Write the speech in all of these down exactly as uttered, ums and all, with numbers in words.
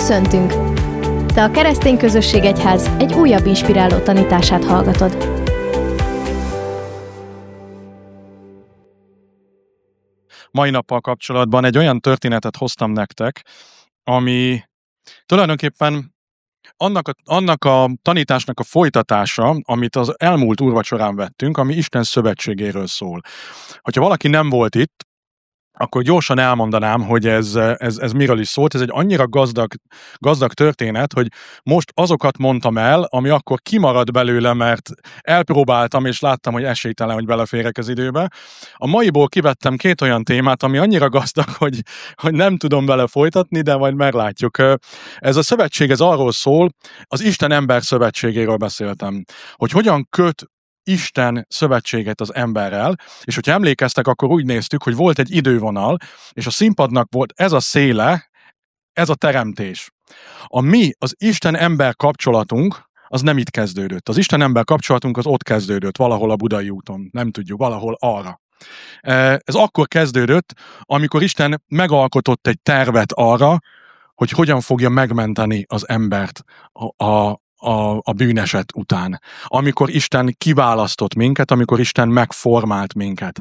Köszöntünk! Te a Keresztény Közösség Egyház egy újabb inspiráló tanítását hallgatod. Mai nappal kapcsolatban egy olyan történetet hoztam nektek, ami tulajdonképpen annak a, annak a tanításnak a folytatása, amit az elmúlt úrvacsorán vettünk, ami Isten szövetségéről szól. Hogyha valaki nem volt itt, akkor gyorsan elmondanám, hogy ez, ez, ez miről is szólt. Ez egy annyira gazdag, gazdag történet, hogy most azokat mondtam el, ami akkor kimaradt belőle, mert elpróbáltam, és láttam, hogy esélytelen, hogy beleférek az időbe. A maiból kivettem két olyan témát, ami annyira gazdag, hogy, hogy nem tudom vele folytatni, de majd meglátjuk. Ez a szövetség, ez arról szól, az Isten-ember szövetségéről beszéltem, hogy hogyan köt Isten szövetséget az emberrel, és hogyha emlékeztek, akkor úgy néztük, hogy volt egy idővonal, és a színpadnak volt ez a széle, ez a teremtés. A mi, az Isten-ember kapcsolatunk, az nem itt kezdődött. Az Isten-ember kapcsolatunk az ott kezdődött, valahol a Budai úton, nem tudjuk, valahol arra. Ez akkor kezdődött, amikor Isten megalkotott egy tervet arra, hogy hogyan fogja megmenteni az embert a, a A, a bűneset után. Amikor Isten kiválasztott minket, amikor Isten megformált minket.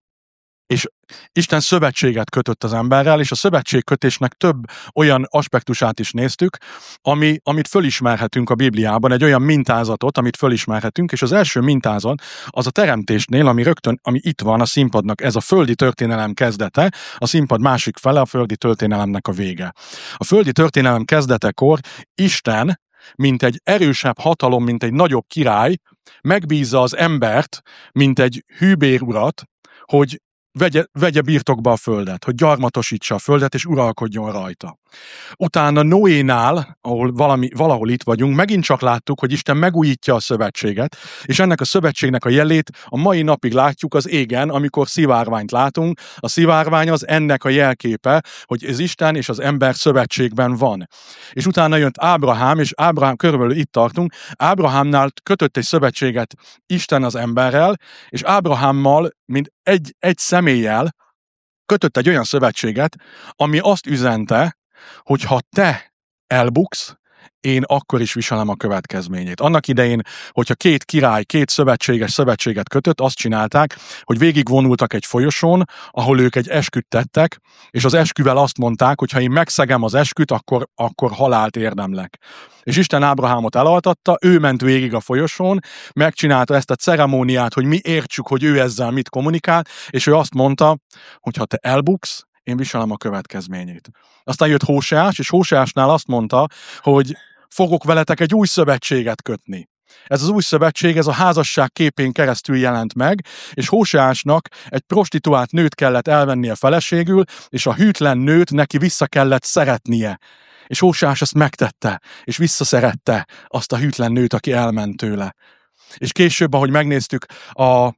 És Isten szövetséget kötött az emberrel, és a szövetségkötésnek több olyan aspektusát is néztük, ami, amit fölismerhetünk a Bibliában, egy olyan mintázatot, amit fölismerhetünk, és az első mintázat az a teremtésnél, ami rögtön, ami itt van a színpadnak, ez a földi történelem kezdete, a színpad másik fele a földi történelemnek a vége. A földi történelem kezdetekor Isten, mint egy erősebb hatalom, mint egy nagyobb király, megbízza az embert, mint egy hűbérurat, hogy vegye, vegye birtokba a földet, hogy gyarmatosítsa a földet, és uralkodjon rajta. Utána Noénál, ahol valami, valahol itt vagyunk, megint csak láttuk, hogy Isten megújítja a szövetséget, és ennek a szövetségnek a jelét a mai napig látjuk az égen, amikor szivárványt látunk. A szivárvány az ennek a jelképe, hogy az Isten és az ember szövetségben van. És utána jött Ábrahám, és Ábrahám, körülbelül itt tartunk, Ábrahámnál kötött egy szövetséget Isten az emberrel, és Ábrahámmal, mint egy, egy személlyel kötött egy olyan szövetséget, ami azt üzente, hogy ha te elbuksz, én akkor is viselem a következményét. Annak idején, hogyha két király, két szövetséges szövetséget kötött, azt csinálták, hogy végigvonultak egy folyosón, ahol ők egy esküt tettek, és az esküvel azt mondták, hogy ha én megszegem az esküt, akkor, akkor halált érdemlek. És Isten Ábrahámot elaltatta, ő ment végig a folyosón, megcsinálta ezt a ceremóniát, hogy mi értsük, hogy ő ezzel mit kommunikál, és ő azt mondta, hogy ha te elbuksz, én viselem a következményét. Aztán jött Hóseás, és Hóseásnál azt mondta, hogy fogok veletek egy új szövetséget kötni. Ez az új szövetség, ez a házasság képén keresztül jelent meg, és Hóseásnak egy prostituált nőt kellett elvennie feleségül, és a hűtlen nőt neki vissza kellett szeretnie. És Hóseás ezt megtette, és visszaszerette azt a hűtlen nőt, aki elment tőle. És később, ahogy megnéztük, a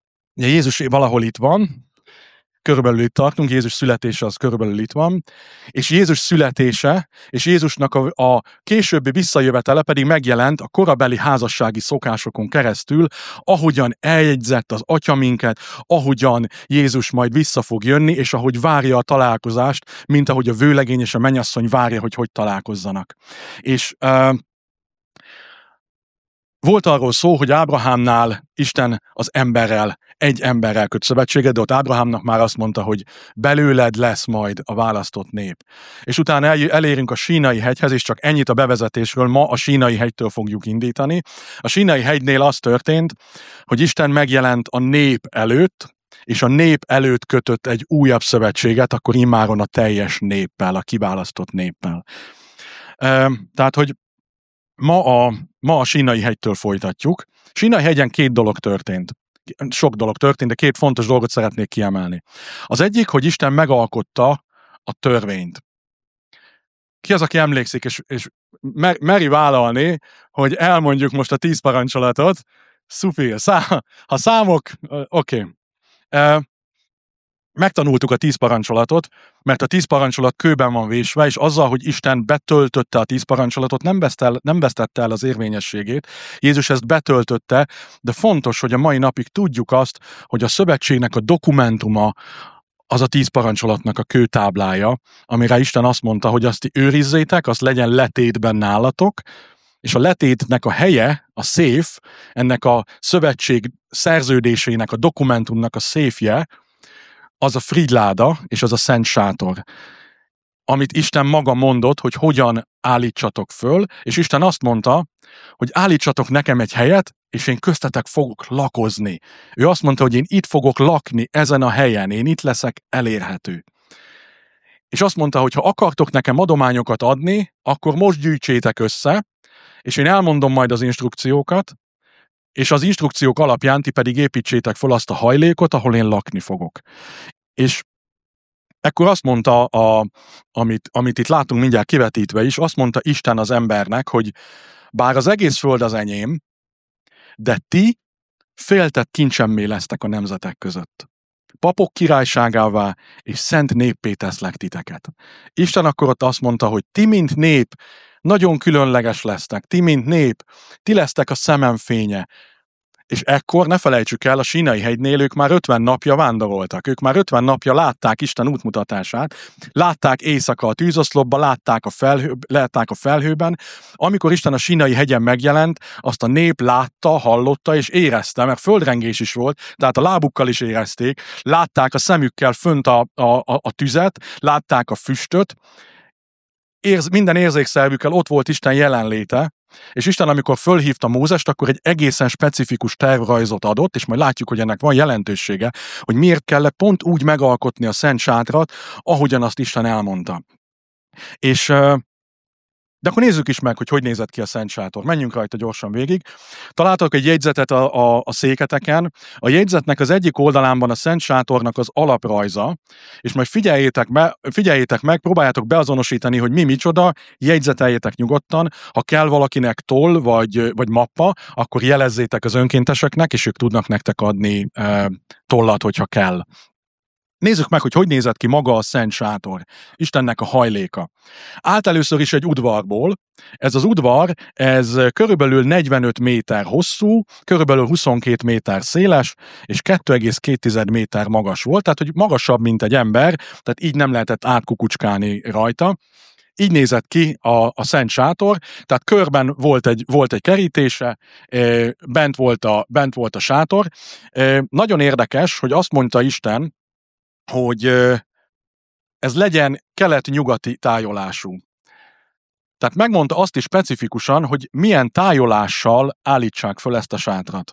Jézus valahol itt van, körülbelül itt tartunk, Jézus születése az körülbelül itt van, és Jézus születése, és Jézusnak a, a későbbi visszajövetele pedig megjelent a korabeli házassági szokásokon keresztül, ahogyan eljegyzett az Atya minket, ahogyan Jézus majd vissza fog jönni, és ahogy várja a találkozást, mint ahogy a vőlegény és a mennyasszony várja, hogy hogy találkozzanak. És uh, volt arról szó, hogy Ábrahámnál Isten az emberrel, egy emberrel köt szövetséget, de ott Ábrahámnak már azt mondta, hogy belőled lesz majd a választott nép. És utána elérünk a Sínai hegyhez, és csak ennyit a bevezetésről, ma a Sínai hegytől fogjuk indítani. A Sínai hegynél az történt, hogy Isten megjelent a nép előtt, és a nép előtt kötött egy újabb szövetséget, akkor immáron a teljes néppel, a kiválasztott néppel. Tehát, hogy Ma a, ma a Sínai hegytől folytatjuk. Sínai hegyen két dolog történt. Sok dolog történt, de két fontos dolgot szeretnék kiemelni. Az egyik, hogy Isten megalkotta a törvényt. Ki az, aki emlékszik, és, és mer, meri vállalni, hogy elmondjuk most a tíz parancsolatot? Szufi, szá, ha számok, oké. Okay. Megtanultuk a tíz parancsolatot, mert a tíz parancsolat kőben van vésve, és azzal, hogy Isten betöltötte a tíz parancsolatot, nem, el, nem vesztette el az érvényességét. Jézus ezt betöltötte, de fontos, hogy a mai napig tudjuk azt, hogy a szövetségnek a dokumentuma, az a tíz parancsolatnak a kőtáblája, amire Isten azt mondta, hogy azt ti őrizzétek, azt legyen letétben nálatok, és a letétnek a helye, a széf, ennek a szövetség szerződésének, a dokumentumnak a széfje, az a frigyláda, és az a szent sátor, amit Isten maga mondott, hogy hogyan állítsatok föl, és Isten azt mondta, hogy állítsatok nekem egy helyet, és én köztetek fogok lakozni. Ő azt mondta, hogy én itt fogok lakni ezen a helyen, én itt leszek elérhető. És azt mondta, hogy ha akartok nekem adományokat adni, akkor most gyűjtsétek össze, és én elmondom majd az instrukciókat, és az instrukciók alapján ti pedig építsétek fel azt a hajlékot, ahol én lakni fogok. És ekkor azt mondta, a, amit, amit itt látunk mindjárt kivetítve is, azt mondta Isten az embernek, hogy bár az egész föld az enyém, de ti féltett kincsemmé lesztek a nemzetek között. Papok királyságává és szent néppé teszlek titeket. Isten akkor ott azt mondta, hogy ti, mint nép, nagyon különleges lesztek, ti, mint nép, ti lesztek a szemem fénye. És ekkor, ne felejtsük el, a Sínai hegynél ők már ötven napja vándoroltak. Ők már ötven napja látták Isten útmutatását, látták éjszaka a tűzoszlopba, látták a, felhő, látták a felhőben. Amikor Isten a Sínai hegyen megjelent, azt a nép látta, hallotta és érezte, mert földrengés is volt, tehát a lábukkal is érezték, látták a szemükkel fönt a, a, a tüzet, látták a füstöt, Érz, minden érzékszervükkel ott volt Isten jelenléte, és Isten, amikor fölhívta Mózest, akkor egy egészen specifikus tervrajzot adott, és majd látjuk, hogy ennek van jelentősége, hogy miért kellett pont úgy megalkotni a szent sátrat, ahogyan azt Isten elmondta. És de akkor nézzük is meg, hogy hogy nézett ki a szent sátor. Menjünk rajta gyorsan végig. Találtak egy jegyzetet a, a, a széketeken. A jegyzetnek az egyik oldalán van a szent sátornak az alaprajza, és majd figyeljétek, be, figyeljétek meg, próbáljátok beazonosítani, hogy mi micsoda, jegyzeteljétek nyugodtan. Ha kell valakinek toll vagy, vagy mappa, akkor jelezzétek az önkénteseknek, és ők tudnak nektek adni e, tollat, hogyha kell. Nézzük meg, hogy hogy nézett ki maga a szent sátor, Istennek a hajléka. Állt először is egy udvarból. Ez az udvar, ez körülbelül negyvenöt méter hosszú, körülbelül huszonkét méter széles, és kettő egész két méter magas volt, tehát hogy magasabb, mint egy ember, tehát így nem lehetett átkukucskálni rajta. Így nézett ki a, a szent sátor, tehát körben volt egy, volt egy kerítése, bent volt a, bent volt a sátor. Nagyon érdekes, hogy azt mondta Isten, hogy ez legyen kelet-nyugati tájolású. Tehát megmondta azt is specifikusan, hogy milyen tájolással állítsák föl ezt a sátrat.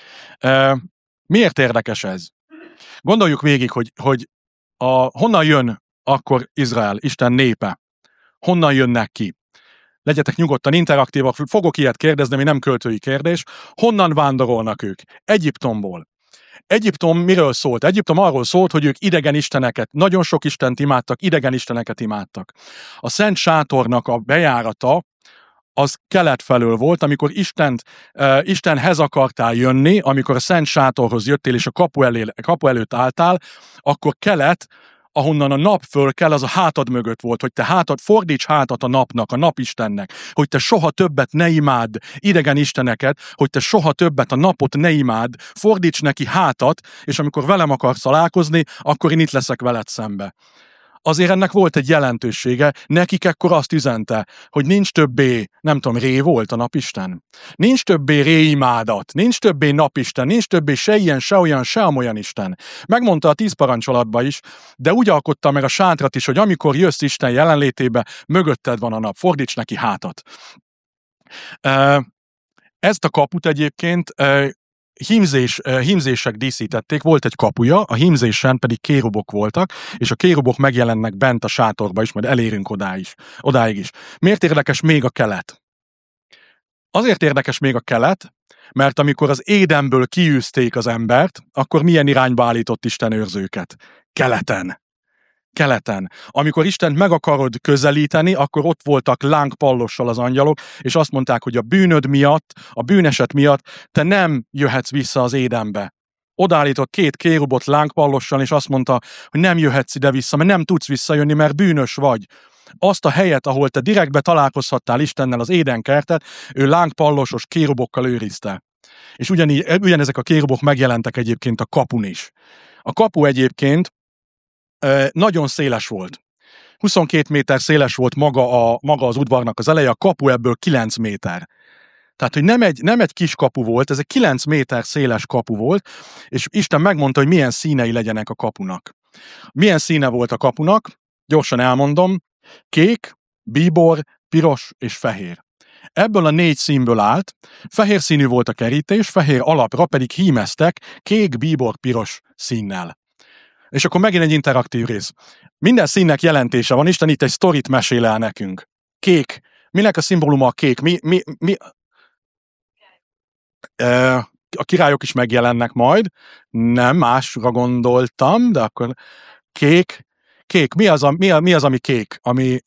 Miért érdekes ez? Gondoljuk végig, hogy, hogy a, honnan jön akkor Izrael, Isten népe? Honnan jönnek ki? Legyetek nyugodtan interaktívak, fogok ilyet kérdezni, ami nem költői kérdés. Honnan vándorolnak ők? Egyiptomból. Egyiptom miről szólt? Egyiptom arról szólt, hogy ők idegen isteneket, nagyon sok istent imádtak, idegen isteneket imádtak. A szent sátornak a bejárata az kelet felől volt, amikor Istent, uh, Istenhez akartál jönni, amikor a szent sátorhoz jöttél és a kapu, elé, kapu előtt álltál, akkor kelet, ahonnan a nap föl kell, az a hátad mögött volt, hogy te hátad, fordíts hátat a napnak, a napistennek, hogy te soha többet ne imádd idegen isteneket, hogy te soha többet a napot ne imádd, fordíts neki hátat, és amikor velem akarsz találkozni, akkor én itt leszek veled szembe. Azért ennek volt egy jelentősége, nekik ekkor azt üzente, hogy nincs többé, nem tudom, Ré volt a napisten? Nincs többé Ré imádat, nincs többé napisten, nincs többé se ilyen, se olyan, se amolyan isten. Megmondta a tíz parancsolatban is, de úgy alkotta meg a sátrat is, hogy amikor jössz Isten jelenlétébe, mögötted van a nap, fordíts neki hátat. Ezt a kaput egyébként Hímzés, hímzések díszítették, volt egy kapuja, a hímzésen pedig kérubok voltak, és a kérubok megjelennek bent a sátorba is, majd elérünk odáig is. Odáig is. Miért érdekes még a kelet? Azért érdekes még a kelet, mert amikor az Édenből kiűzték az embert, akkor milyen irányba állított Isten őrzőket? Keleten. Keleten. Amikor Istent meg akarod közelíteni, akkor ott voltak lángpallossal az angyalok, és azt mondták, hogy a bűnöd miatt, a bűneset miatt te nem jöhetsz vissza az Édenbe. Odaállított két kérubot lángpallossal, és azt mondta, hogy nem jöhetsz ide vissza, mert nem tudsz visszajönni, mert bűnös vagy. Azt a helyet, ahol te direktbe találkozhattál Istennel, az Édenkertet, ő lángpallosos kérubokkal őrizte. És ugyanígy, ugyanezek a kérubok megjelentek egyébként a kapun is. A kapu egyébként nagyon széles volt. huszonkét méter széles volt maga, a, maga az udvarnak az eleje, a kapu ebből kilenc méter. Tehát, hogy nem egy, nem egy kis kapu volt, ez egy kilenc méter széles kapu volt, és Isten megmondta, hogy milyen színei legyenek a kapunak. Milyen színe volt a kapunak? Gyorsan elmondom. Kék, bíbor, piros és fehér. Ebből a négy színből állt, fehér színű volt a kerítés, fehér alapra pedig hímeztek kék, bíbor, piros színnel. És akkor megint egy interaktív rész. Minden színnek jelentése van, Isten itt egy sztorit mesél el nekünk. Kék. Minek a szimbóluma a kék? Mi, mi, mi... A királyok is megjelennek majd. Nem, másra gondoltam, de akkor kék. Kék. Mi az, a, mi, a, mi az ami kék? Ami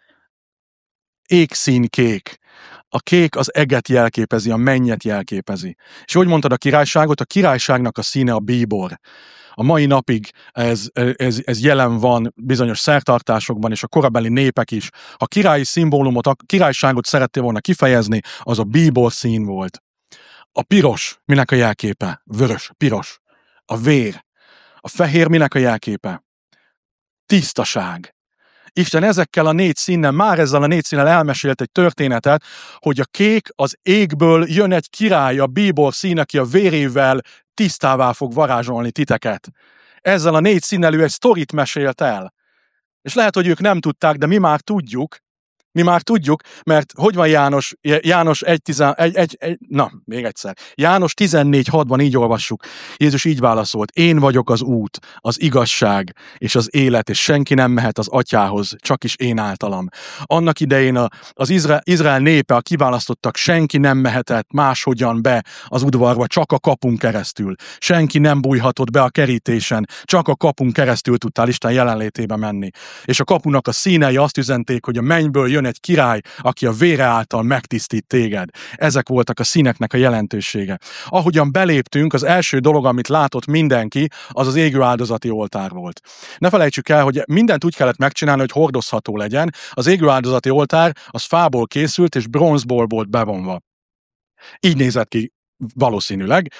égszín kék. A kék az eget jelképezi, a mennyet jelképezi. És hogy mondtad a királyságot? A királyságnak a színe a bíbor. A mai napig ez, ez, ez jelen van bizonyos szertartásokban, és a korabeli népek is. A királyi szimbólumot, a királyságot szerettél volna kifejezni, az a bíbor szín volt. A piros, minek a jelképe? Vörös, piros. A vér. A fehér, minek a jelképe? Tisztaság. Isten ezekkel a négy színnel, már ezzel a négy színnel elmesélt egy történetet, hogy a kék az égből jön egy király, a bíbor szín, aki a vérével tisztává fog varázsolni titeket. Ezzel a négy színnel ő egy sztorit mesélt el. És lehet, hogy ők nem tudták, de mi már tudjuk, mi már tudjuk, mert hogy van János, János egy, egy, egy, egy, na, még egyszer. János tizennégy hatban így olvassuk. Jézus így válaszolt: én vagyok az út, az igazság és az élet, és senki nem mehet az atyához, csak is én általam. Annak idején a, az Izrael, Izrael népe, a kiválasztottak, senki nem mehetett máshogyan be az udvarba, csak a kapun keresztül. Senki nem bújhatott be a kerítésen, csak a kapun keresztül tudtál Isten jelenlétébe menni. És a kapunak a színei azt üzenték, hogy a mennyből jön egy király, aki a vére által megtisztít téged. Ezek voltak a színeknek a jelentősége. Ahogyan beléptünk, az első dolog, amit látott mindenki, az az égő áldozati oltár volt. Ne felejtsük el, hogy mindent úgy kellett megcsinálni, hogy hordozható legyen. Az égő áldozati oltár az fából készült, és bronzból volt bevonva. Így nézett ki valószínűleg.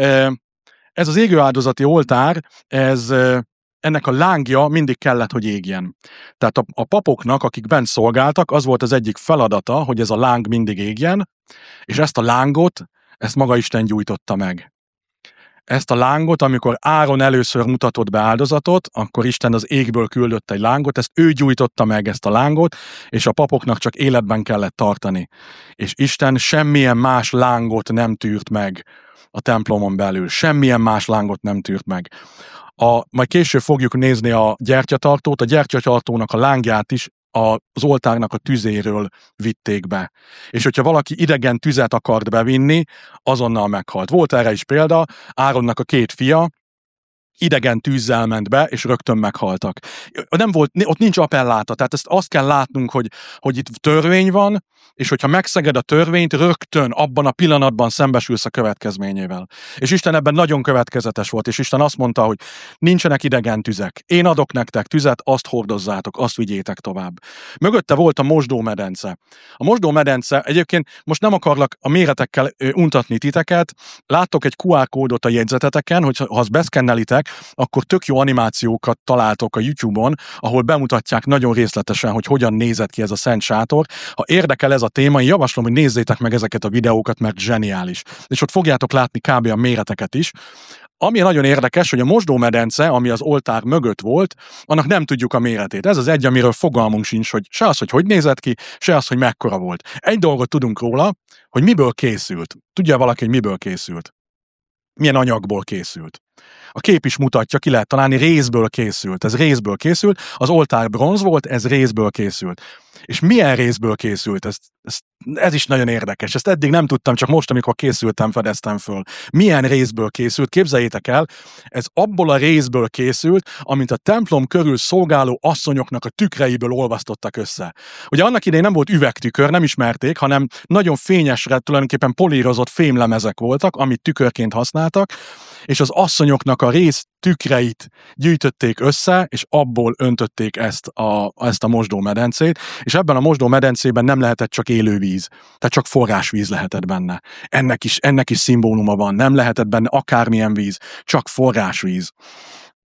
Ez az égő áldozati oltár, ez... ennek a lángja mindig kellett, hogy égjen. Tehát a, a papoknak, akik bent szolgáltak, az volt az egyik feladata, hogy ez a láng mindig égjen, és ezt a lángot, ezt maga Isten gyújtotta meg. Ezt a lángot, amikor Áron először mutatott be áldozatot, akkor Isten az égből küldött egy lángot, ezt ő gyújtotta meg, ezt a lángot, és a papoknak csak életben kellett tartani. És Isten semmilyen más lángot nem tűrt meg a templomon belül. Semmilyen más lángot nem tűrt meg. A, majd később fogjuk nézni a gyertyatartót, a gyertyatartónak a lángját is az oltárnak a tüzéről vitték be. És hogyha valaki idegen tüzet akart bevinni, azonnal meghalt. Volt erre is példa, Áronnak a két fia idegen tűzzel ment be, és rögtön meghaltak. Nem volt, ott nincs appelláta, tehát ezt azt kell látnunk, hogy, hogy itt törvény van, és hogyha megszeged a törvényt, rögtön abban a pillanatban szembesülsz a következményével. És Isten ebben nagyon következetes volt, és Isten azt mondta, hogy nincsenek idegen tüzek. Én adok nektek tüzet, azt hordozzátok, azt vigyétek tovább. Mögötte volt a mosdómedence. A mosdómedence, egyébként most nem akarlak a méretekkel untatni titeket, láttok egy kú ár kódot a jegyzeteteken, hogy ha azt beszkennelitek, akkor tök jó animációkat találtok a YouTube-on, ahol bemutatják nagyon részletesen, hogy hogyan nézett ki ez a Szent Sátor. Ha érdekel ez a téma, én javaslom, hogy nézzétek meg ezeket a videókat, mert zseniális. És ott fogjátok látni kb. A méreteket is. Ami nagyon érdekes, hogy a mosdómedence, ami az oltár mögött volt, annak nem tudjuk a méretét. Ez az egy, amiről fogalmunk sincs, hogy se az, hogy hogy nézett ki, se az, hogy mekkora volt. Egy dolgot tudunk róla, hogy miből készült. Tudja valaki, hogy miből készült? Milyen anyagból készült? A kép is mutatja, ki lehet találni, részből készült. Ez részből készült, az oltár bronz volt, ez részből készült. És milyen részből készült? Ez, ez, ez is nagyon érdekes. Ezt eddig nem tudtam, csak most, amikor készültem, fedeztem föl. Milyen részből készült? Képzeljétek el, ez abból a részből készült, amit a templom körül szolgáló asszonyoknak a tükreiből olvasztottak össze. Ugye annak idején nem volt üvegtükör, nem ismerték, hanem nagyon fényesre, tulajdonképpen polírozott fémlemezek voltak, amit tükörként használtak, és az asszonyoknak a rész tükreit gyűjtötték össze, és abból öntötték ezt a, ezt a mosdómedencét, és ebben a mosdómedencében nem lehetett csak élővíz, tehát csak forrásvíz lehetett benne. Ennek is, ennek is szimbóluma van, nem lehetett benne akármilyen víz, csak forrásvíz.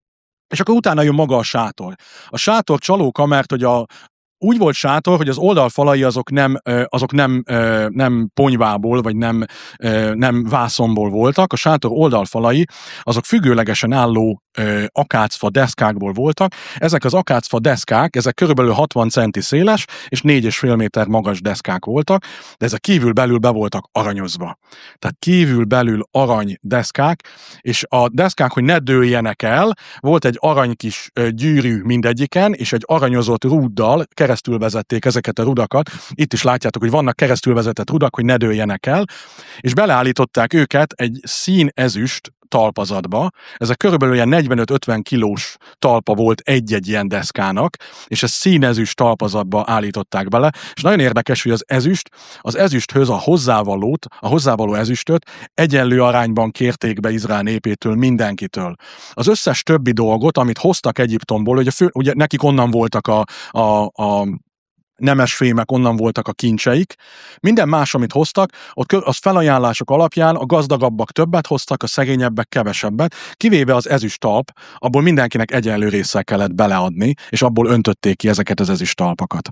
És akkor utána jön maga a sátor. A sátor csalóka, mert hogy a úgy volt sátor, hogy az oldalfalai azok nem, azok nem, nem ponyvából, vagy nem, nem vászonból voltak. A sátor oldalfalai azok függőlegesen álló akácfa deszkákból voltak. Ezek az akácfa deszkák, ezek körülbelül hatvan centi széles, és négy és fél méter magas deszkák voltak, de ezek kívül-belül be voltak aranyozva. Tehát kívül-belül arany deszkák, és a deszkák, hogy ne dőljenek el, volt egy arany kis gyűrű mindegyiken, és egy aranyozott rúddal keresztül vezették ezeket a rudakat. Itt is látjátok, hogy vannak keresztül vezetett rudak, hogy ne dőljenek el, és beleállították őket egy színezüst talpazatba. Ezek körülbelül ilyen negyvenöt-ötven kilós talpa volt egy-egy ilyen deszkának, és ezt színezüst talpazatba állították bele, és nagyon érdekes, hogy az ezüst, az ezüsthöz a hozzávalót, a hozzávaló ezüstöt egyenlő arányban kérték be Izrael népétől, mindenkitől. Az összes többi dolgot, amit hoztak Egyiptomból, ugye, fő, ugye nekik onnan voltak a, a, a nemesfémek, onnan voltak a kincseik. Minden más, amit hoztak, ott az felajánlások alapján a gazdagabbak többet hoztak, a szegényebbek kevesebbet, kivéve az ezüst talp, abból mindenkinek egyenlő résszel kellett beleadni, és abból öntötték ki ezeket az ezüst talpakat.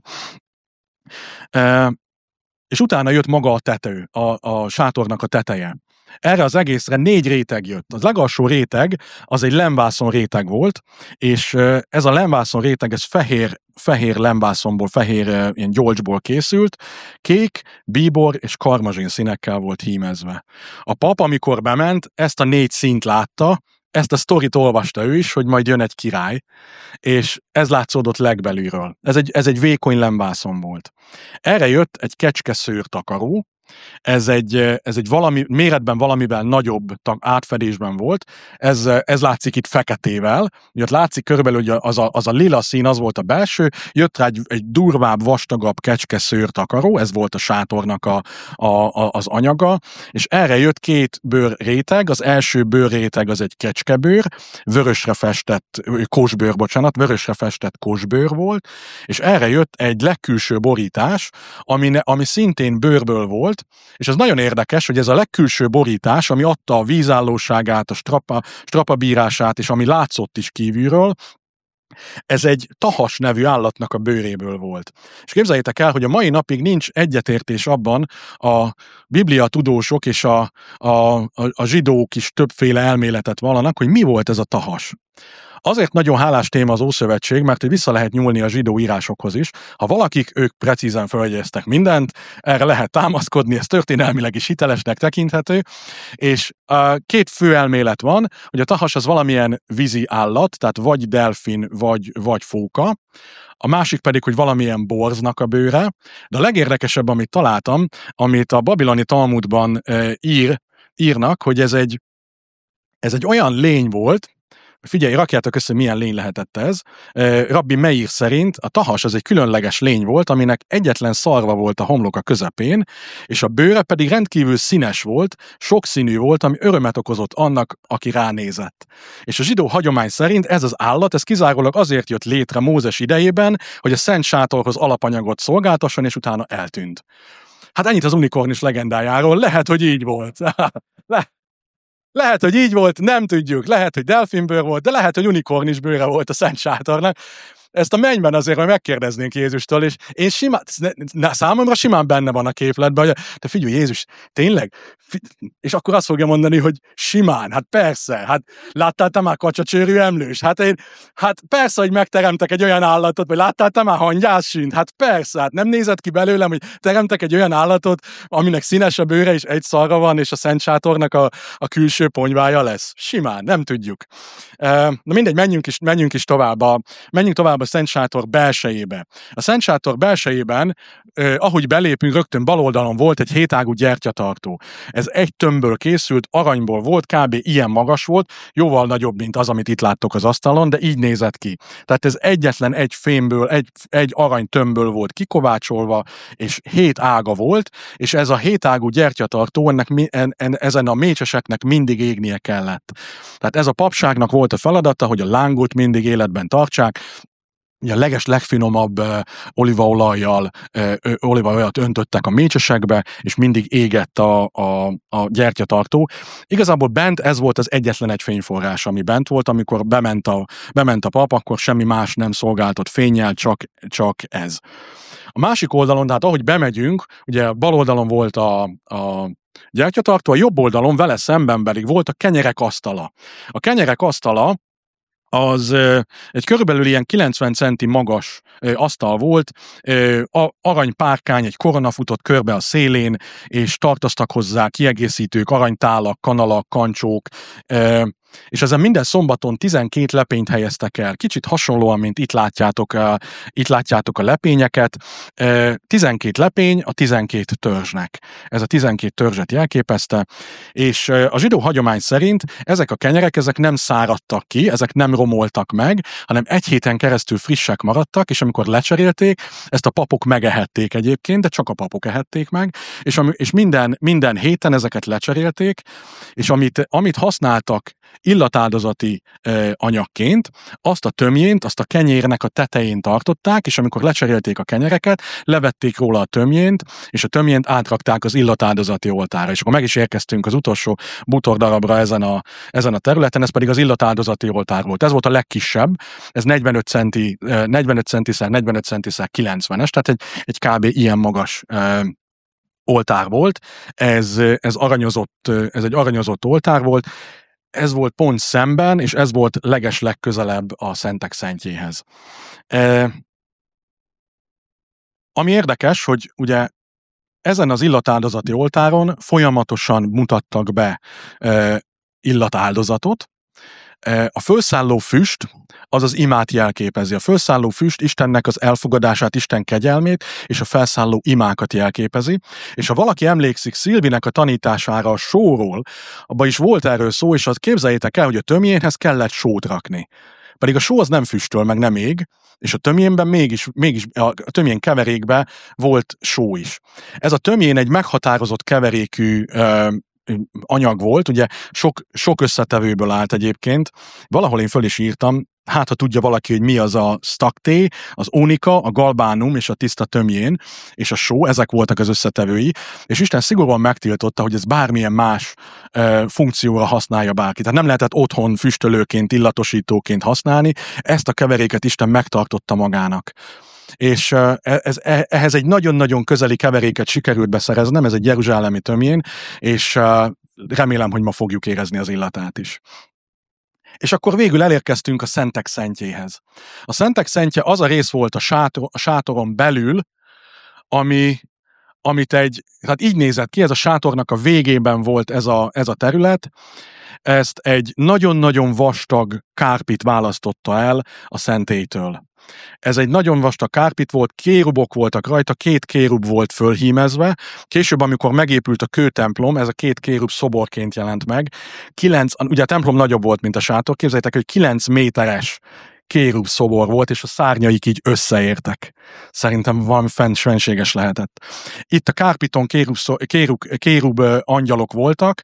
E, és utána jött maga a tető, a, a sátornak a teteje. Erre az egészre négy réteg jött. Az legalsó réteg az egy lemvászon réteg volt, és ez a lemvászon réteg, ez fehér, fehér lemvászonból, fehér ilyen gyolcsból készült, kék, bíbor és karmazsin színekkel volt hímezve. A pap, amikor bement, ezt a négy színt látta, ezt a sztorit olvasta ő is, hogy majd jön egy király, és ez látszódott legbelülről. Ez egy, ez egy vékony lemvászon volt. Erre jött egy kecskeszőr takaró, Ez egy, ez egy valami, méretben valamivel nagyobb átfedésben volt, ez, ez látszik itt feketével, jött látszik körülbelül, hogy az a, az a lila szín, az volt a belső, jött rá egy, egy durvább, vastagabb kecskeszőr takaró, ez volt a sátornak a, a, a, az anyaga, és erre jött két bőrréteg, az első bőrréteg az egy kecskebőr, vörösre festett, kosbőr, bocsánat, vörösre festett kosbőr volt, és erre jött egy legkülső borítás, ami, ami szintén bőrből volt, és ez nagyon érdekes, hogy ez a legkülső borítás, ami adta a vízállóságát, a strapa, strapabírását, és ami látszott is kívülről, ez egy tahas nevű állatnak a bőréből volt. És képzeljétek el, hogy a mai napig nincs egyetértés abban, a biblia tudósok és a, a, a, a zsidók is többféle elméletet vallanak, hogy mi volt ez a tahas. Azért nagyon hálás téma az Ószövetség, mert hogy vissza lehet nyúlni a zsidó írásokhoz is. Ha valakik, ők precízen feljegyeztek mindent, erre lehet támaszkodni, ez történelmileg is hitelesnek tekinthető, és uh, két fő elmélet van, hogy a tahas az valamilyen vízi állat, tehát vagy delfin, vagy, vagy fóka, a másik pedig, hogy valamilyen borznak a bőre, de a legérdekesebb, amit találtam, amit a babiloni Talmudban uh, ír, írnak, hogy ez egy, ez egy olyan lény volt. Figyelj, rakjátok össze, milyen lény lehetett ez. Rabbi Meir szerint a tahas az egy különleges lény volt, aminek egyetlen szarva volt a homloka közepén, és a bőre pedig rendkívül színes volt, sokszínű volt, ami örömet okozott annak, aki ránézett. És a zsidó hagyomány szerint ez az állat, ez kizárólag azért jött létre Mózes idejében, hogy a Szent Sátorhoz alapanyagot szolgáltasson, és utána eltűnt. Hát ennyit az unikornis legendájáról, lehet, hogy így volt. Le- Lehet, hogy így volt, nem tudjuk, lehet, hogy delfinbőr volt, de lehet, hogy unikornis bőre volt a Szent Sátornak. Ezt a mennyben azért majd megkérdeznénk Jézustól, és én simán, számomra simán benne van a képletben, hogy te figyelj, Jézus, tényleg? És akkor azt fogja mondani, hogy simán, hát persze, hát láttál te már kacsacsőrű emlős? Hát én, hát persze, hogy megteremtek egy olyan állatot, vagy láttál te már hangyássint? Hát persze, hát nem nézett ki belőlem, hogy teremtek egy olyan állatot, aminek színes a bőre, és egy szarra van, és a Szent Sátornak a, a külső ponyvája lesz. Simán, nem tudjuk. Na mindegy, menjünk is, menjünk is tovább, a, menjünk tovább a Szent Sátor belsejébe. A Szent Sátor belsejében, eh, ahogy belépünk, rögtön bal oldalon volt egy hétágú gyertyatartó. Ez egy tömbből készült, aranyból volt, kb. Ilyen magas volt, jóval nagyobb, mint az, amit itt láttok az asztalon, de így nézett ki. Tehát ez egyetlen egy fémből, egy, egy aranytömbből volt kikovácsolva, és hét ága volt, és ez a hétágú gyertyatartó, ennek, en, en, ezen a mécseseknek mindig égnie kellett. Tehát ez a papságnak volt a feladata, hogy a lángot mindig életben tartsák, a leges, legfinomabb uh, olívaolajjal, uh, olívaolajat öntöttek a mécsesekbe, és mindig égett a, a, a gyertyatartó. Igazából bent ez volt az egyetlen egy fényforrás, ami bent volt, amikor bement a, bement a pap, akkor semmi más nem szolgáltott fénnyel, csak, csak ez. A másik oldalon, tehát ahogy bemegyünk, ugye bal oldalon volt a, a gyertyatartó, a jobb oldalon vele szemben pedig volt a kenyerek asztala. A kenyerek asztala az egy körülbelül ilyen kilencven centi magas asztal volt, aranypárkány, egy korona futott körbe a szélén, és tartoztak hozzá kiegészítők, aranytálak, kanalak, kancsók, és ezen minden szombaton tizenkét lepényt helyeztek el. Kicsit hasonlóan, mint itt látjátok, itt látjátok a lepényeket. tizenkét lepény a tizenkét törzsnek. Ez a tizenkét törzset jelképezte, és a zsidó hagyomány szerint ezek a kenyerek ezek nem száradtak ki, ezek nem romoltak meg, hanem egy héten keresztül frissek maradtak, és amikor lecserélték, ezt a papok megehették egyébként, de csak a papok ehették meg, és, és minden, minden héten ezeket lecserélték, és amit, amit használtak illatáldozati e, anyagként, azt a tömjént, azt a kenyérnek a tetején tartották, és amikor lecserélték a kenyereket, levették róla a tömjént, és a tömjént átrakták az illatáldozati oltárra. És akkor meg is érkeztünk az utolsó bútordarabra ezen a, ezen a területen, ez pedig az illatáldozati oltár volt. Ez volt a legkisebb, ez negyvenöt centi, negyvenöt centiszer, negyvenöt centiszer kilencvenes, tehát egy, egy kb. Ilyen magas e, oltár volt. Ez, ez, aranyozott, ez egy aranyozott oltár volt. Ez volt pont szemben, és ez volt leges legközelebb a szentek szentjéhez. E, ami érdekes, hogy ugye ezen az illatáldozati oltáron folyamatosan mutattak be e, illatáldozatot. E, a fölszálló füst az az imát jelképezi. A fölszálló füst Istennek az elfogadását, Isten kegyelmét, és a felszálló imákat jelképezi. És ha valaki emlékszik Szilvinek a tanítására a sóról, abban is volt erről szó, és azt képzeljétek el, hogy a tömjénhez kellett sót rakni. Pedig a só az nem füstöl, meg nem ég, és a tömjénben mégis, mégis a tömjén keverékben volt só is. Ez a tömjén egy meghatározott keverékű ö, anyag volt, ugye sok, sok összetevőből állt egyébként. Valahol én föl is írtam, hát ha tudja valaki, hogy mi az a sztakté, az ónika, a galbánum és a tiszta tömjén, és a só, ezek voltak az összetevői, és Isten szigorúan megtiltotta, hogy ez bármilyen más e, funkcióra használja bárki. Tehát nem lehetett otthon füstölőként, illatosítóként használni, ezt a keveréket Isten megtartotta magának. És ez, ehhez egy nagyon-nagyon közeli keveréket sikerült beszereznem, ez egy jeruzsálemi tömjén, és remélem, hogy ma fogjuk érezni az illatát is. És akkor végül elérkeztünk a szentek szentjéhez. A szentek szentje az a rész volt a, sátor, a sátoron belül, ami, amit egy, tehát így nézett ki, ez a sátornak a végében volt ez a, ez a terület, ezt egy nagyon-nagyon vastag kárpit választotta el a szentélytől. Ez egy nagyon vastag kárpit volt, kérubok voltak rajta, két kérub volt fölhímezve. Később, amikor megépült a kőtemplom, ez a két kérub szoborként jelent meg. Kilenc, ugye a templom nagyobb volt, mint a sátor, képzeljétek, hogy kilenc méteres kérub szobor volt, és a szárnyaik így összeértek. Szerintem valami fenséges lehetett. Itt a kárpiton kérub, kérub, kérub angyalok voltak,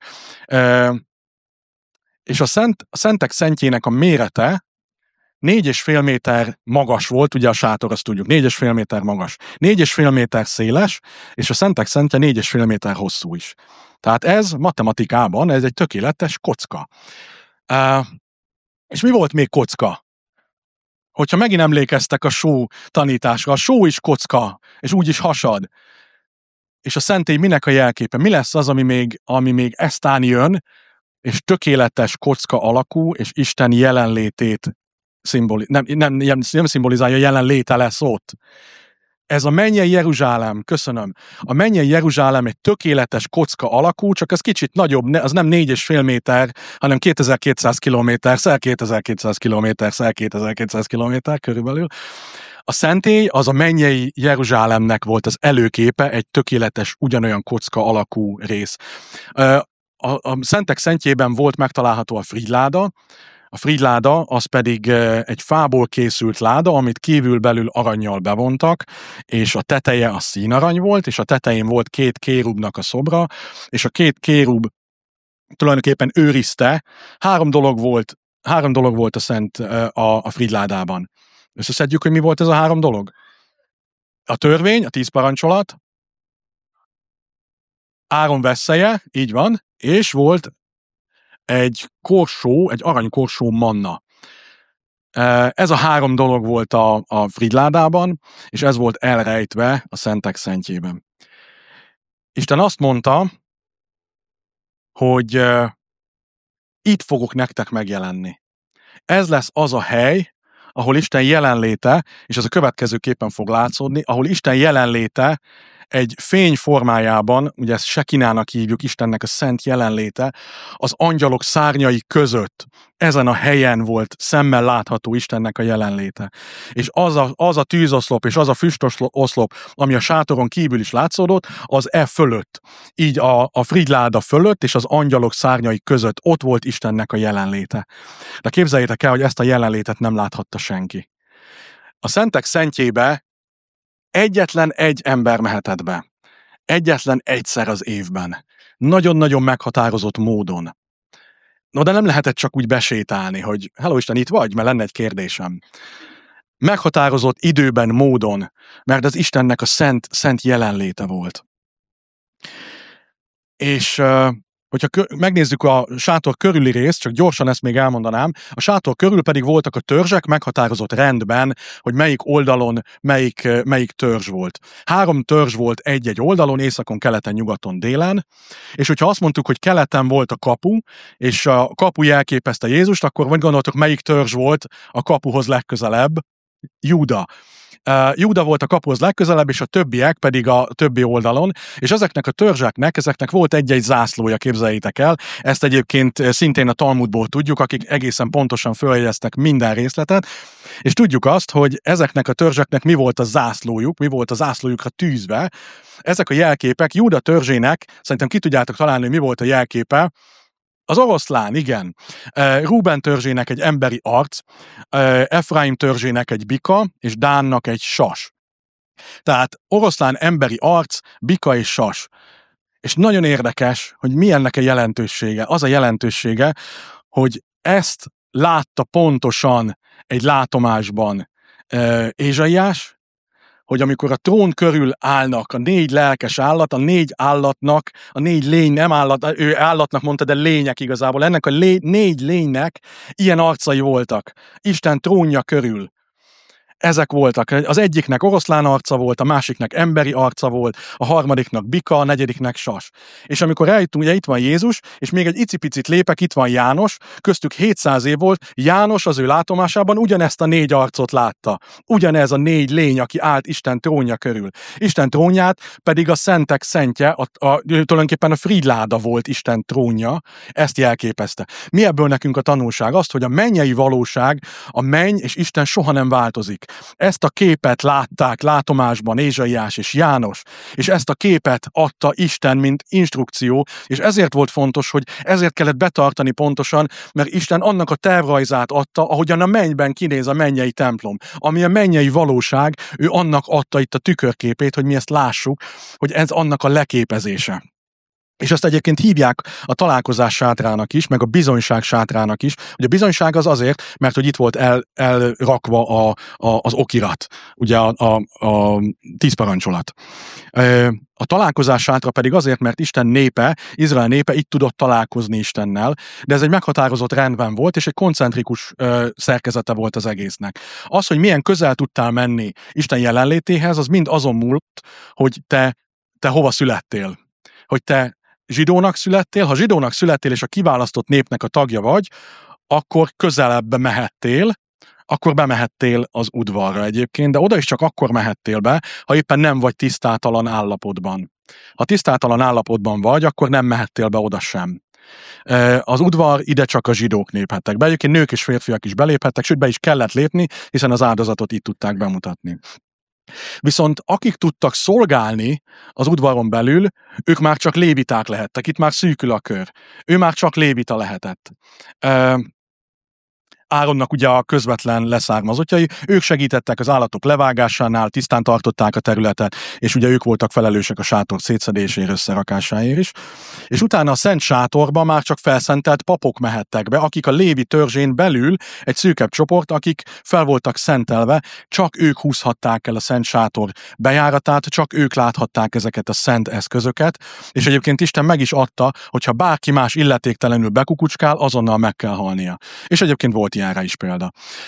és a, szent, a szentek szentjének a mérete négy és fél méter magas volt, ugye a sátor, azt tudjuk, négy és fél méter magas, négy és fél méter széles, és a szentek szentje négy és fél méter hosszú is. Tehát ez matematikában, ez egy tökéletes kocka. Uh, és mi volt még kocka? Hogyha megint emlékeztek a só tanításra, a só is kocka, és úgy is hasad. És a szentély minek a jelképe? Mi lesz az, ami még, ami még eztán jön, és tökéletes kocka alakú, és Isten jelenlétét Szimboli- nem, nem, nem, nem szimbolizálja, jelenléte lesz ott. Ez a mennyei Jeruzsálem, köszönöm, a mennyei Jeruzsálem egy tökéletes kocka alakú, csak az kicsit nagyobb, az nem négy és fél méter, hanem kétezer-kétszáz kilométer, szer kétezer-kétszáz kilométer, szer kétezer-kétszáz kilométer körülbelül. A szentély az a mennyei Jeruzsálemnek volt az előképe, egy tökéletes, ugyanolyan kocka alakú rész. A, a szentek szentjében volt megtalálható a frigyláda. A frigyláda az pedig egy fából készült láda, amit kívül-belül arannyal bevontak, és a teteje a színarany volt, és a tetején volt két kérubnak a szobra, és a két kérub tulajdonképpen őrizte. Három dolog volt, három dolog volt a szent a, a frigyládában. Összeszedjük, hogy mi volt ez a három dolog? A törvény, a tíz parancsolat, Áron vesszeje, így van, és volt egy korsó, egy aranykorsó manna. Ez a három dolog volt a, a frigyládában, és ez volt elrejtve a szentek szentjében. Isten azt mondta, hogy uh, itt fogok nektek megjelenni. Ez lesz az a hely, ahol Isten jelenléte, és ez a következőképpen fog látszódni, ahol Isten jelenléte egy fény formájában, ugye ezt Sekinának hívjuk, Istennek a szent jelenléte, az angyalok szárnyai között, ezen a helyen volt szemmel látható Istennek a jelenléte. És az a, az a tűzoszlop, és az a füstoszlop, ami a sátoron kívül is látszódott, az e fölött, így a, a frigyláda fölött, és az angyalok szárnyai között, ott volt Istennek a jelenléte. De képzeljétek el, hogy ezt a jelenlétet nem láthatta senki. A szentek szentjébe egyetlen egy ember mehetett be. Egyetlen egyszer az évben. Nagyon-nagyon meghatározott módon. No, de nem lehetett csak úgy besétálni, hogy hello Isten, itt vagy? Mert lenne egy kérdésem. Meghatározott időben, módon, mert az Istennek a szent, szent jelenléte volt. És hogyha kö- megnézzük a sátor körüli részt, csak gyorsan ezt még elmondanám, a sátor körül pedig voltak a törzsek meghatározott rendben, hogy melyik oldalon melyik, melyik törzs volt. Három törzs volt egy-egy oldalon, északon, keleten, nyugaton, délen, és hogyha azt mondtuk, hogy keleten volt a kapu, és a kapu jelképezte Jézust, akkor vagy gondoltok, melyik törzs volt a kapuhoz legközelebb? Júda. Uh, Júda volt a kapuhoz legközelebb, és a többiek pedig a többi oldalon, és ezeknek a törzseknek, ezeknek volt egy-egy zászlója, képzeljétek el. Ezt egyébként szintén a Talmudból tudjuk, akik egészen pontosan följegyeztek minden részletet, és tudjuk azt, hogy ezeknek a törzseknek mi volt a zászlójuk, mi volt a zászlójukra tűzve. Ezek a jelképek Júda törzsének, szerintem ki tudjátok találni, hogy mi volt a jelképe. Az oroszlán, igen. Rúben törzsének egy emberi arc, Efraim törzsének egy bika, és Dánnak egy sas. Tehát oroszlán emberi arc, bika és sas. És nagyon érdekes, hogy mi ennek a jelentősége. Az a jelentősége, hogy ezt látta pontosan egy látomásban Ézsaiás, hogy amikor a trón körül állnak a négy lelkes állat, a négy állatnak, a négy lény, nem állat, ő állatnak mondta, de lények igazából, ennek a lé, négy lénynek ilyen arcai voltak. Isten trónja körül. Ezek voltak. Az egyiknek oroszlán arca volt, a másiknak emberi arca volt, a harmadiknak bika, a negyediknek sas. És amikor eljutunk, ugye itt van Jézus, és még egy icipicit lépek, itt van János, köztük hétszáz év volt, János az ő látomásában ugyanezt a négy arcot látta. Ugyanez a négy lény, aki állt Isten trónja körül. Isten trónját pedig a szentek szentje, a, a, tulajdonképpen a frigyláda volt Isten trónja, ezt jelképezte. Mi ebből nekünk a tanulság? Azt, hogy a mennyei valóság, a menny és Isten soha nem változik. Ezt a képet látták látomásban Ézsaiás és János, és ezt a képet adta Isten, mint instrukció, és ezért volt fontos, hogy ezért kellett betartani pontosan, mert Isten annak a tervrajzát adta, ahogyan a mennyben kinéz a mennyei templom. Ami a mennyei valóság, ő annak adta itt a tükörképét, hogy mi ezt lássuk, hogy ez annak a leképezése. És azt egyébként hívják a találkozás sátrának is, meg a bizonyság sátrának is. Ugye a bizonyság az azért, mert hogy itt volt el, elrakva a, a, az okirat, ugye a, a, a tíz parancsolat. A találkozás sátra pedig azért, mert Isten népe, Izrael népe itt tudott találkozni Istennel, de ez egy meghatározott rendben volt, és egy koncentrikus ö, szerkezete volt az egésznek. Az, hogy milyen közel tudtál menni Isten jelenlétéhez, az mind azon múlt, hogy te, te hova születtél. Hogy te zsidónak születtél, ha zsidónak születtél, és a kiválasztott népnek a tagja vagy, akkor közelebb mehettél, akkor bemehettél az udvarra egyébként, de oda is csak akkor mehettél be, ha éppen nem vagy tisztátalan állapotban. Ha tisztátalan állapotban vagy, akkor nem mehettél be oda sem. Az udvar ide csak a zsidók léphettek be, egyébként nők és férfiak is beléphettek, sőt be is kellett lépni, hiszen az áldozatot itt tudták bemutatni. Viszont akik tudtak szolgálni az udvaron belül, ők már csak léviták lehettek, itt már szűkül a kör. Ő már csak lévita lehetett. Áronnak ugye a közvetlen leszármazottjai, ők segítettek az állatok levágásánál, tisztán tartották a területet, és ugye ők voltak felelősek a sátor szétszedéséért, összerakásáért is. És utána a Szent Sátorba már csak felszentelt papok mehettek be, akik a Lévi törzsén belül egy szűkebb csoport, akik fel voltak szentelve, csak ők húzhatták el a Szent Sátor bejáratát, csak ők láthatták ezeket a szent eszközöket, és egyébként Isten meg is adta, hogyha bárki más illetéktelenül bekukucskál, azonnal meg kell halnia. És egyébként volt ilyenre is példa.